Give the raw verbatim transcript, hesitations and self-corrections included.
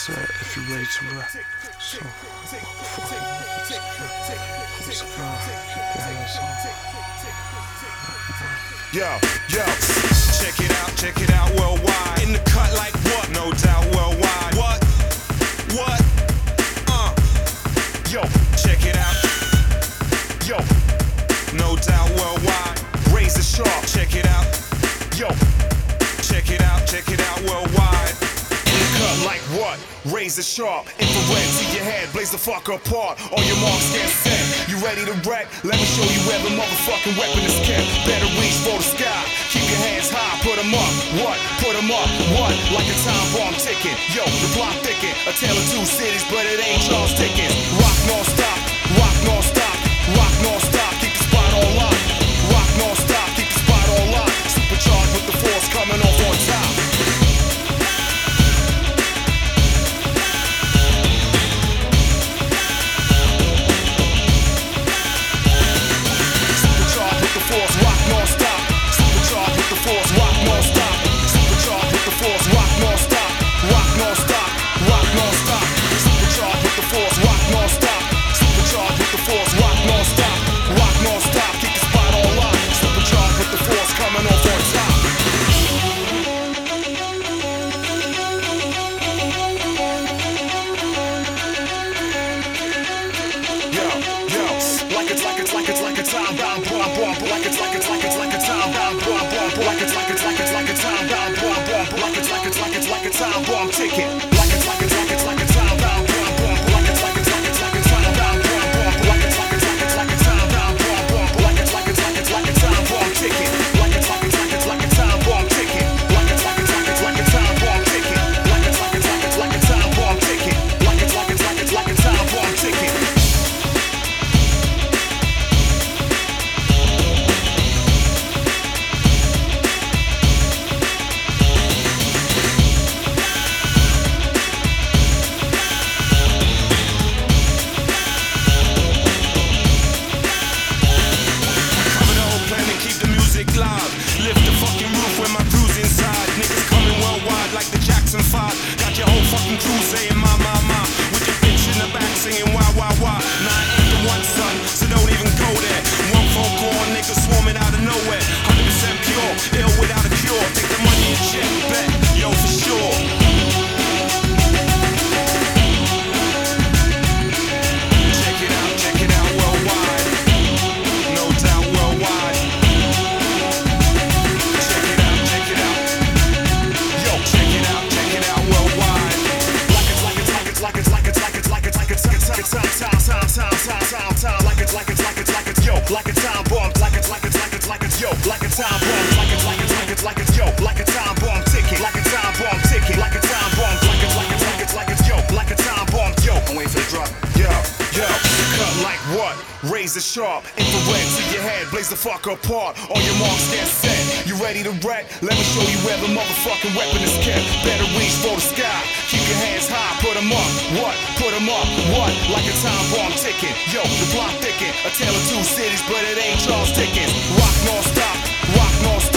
said, if you're ready to rap, so fucking let's go. Let's go. Keep your hands on. Yo, yo, check it out, check it out worldwide. In the cut like what? No doubt worldwide. What? What? Uh. Yo, check it out. Yo, no doubt worldwide. Razor sharp, check it out. Yo, check it out, check it out worldwide. In the cut like what? Razor sharp, infrared to your head, blaze the fuck apart. All your marks get set. You ready to wreck? Let me show you where the motherfucking weapon is kept. Better reach for the sky. Keep your hands high, put 'em up. What? Put 'em up. What? Like a time bomb ticking. Yo, the block thicket. A tale of two cities, but it ain't Charles Dickens. Rock non-stop, rock non-stop, rock non-stop. Keep the spot on lock. Rock non-stop, keep the spot on lock. Supercharged with the force coming off on top. Time bomb ticking, like it's like it's like it's like a time bomb bomb bomb, like it's like it's like it's like a time bomb bomb bomb, like it's like it's like it's like a time bomb bomb bomb, like it's like it's like it's like a time bomb ticking, like it's like it's like it's like a time bomb ticking, like it's like it's like it's like a time bomb ticking, like it's like it's like it's like a time bomb ticking, like it's like it's like it's like a time bomb ticking. Lift the fucking roof when my crew's inside. Niggas coming worldwide like the Jackson five. Got your whole fucking crew saying my, my, my. With your bitch in the back singing wah, wah, wah. Nah, I ain't the one, son, so don't even go there. One phone call, niggas swarming out of nowhere. one hundred percent pure, ill without a cure. Take the money and check, bet, yo, for sure. Check it out, check it out worldwide. No doubt worldwide. Like it's like it's like it's like it's yo, like a time bomb, like it's like it's like it's like it's yo, like a time bomb, like it's like it's like it's like it's yo, like a time bomb ticking, like a time bomb ticking, like a time bomb, like it's like it's like it's like it's yo, like a time bomb, yo. I'm waiting for the drop. Yo, yo, cut like what? Razor sharp, infrared to your head, blaze the fuck apart. All your marks get set. You ready to wreck? Let me show you where the motherfucking weapon is kept. Better reach for the sky. Keep your hands high, put 'em up. What? Put 'em up. What? Like a time bomb ticking. Yo, the block thicket. A tale of two cities, but it ain't Charles Dickens. Rock non-stop, rock non-stop.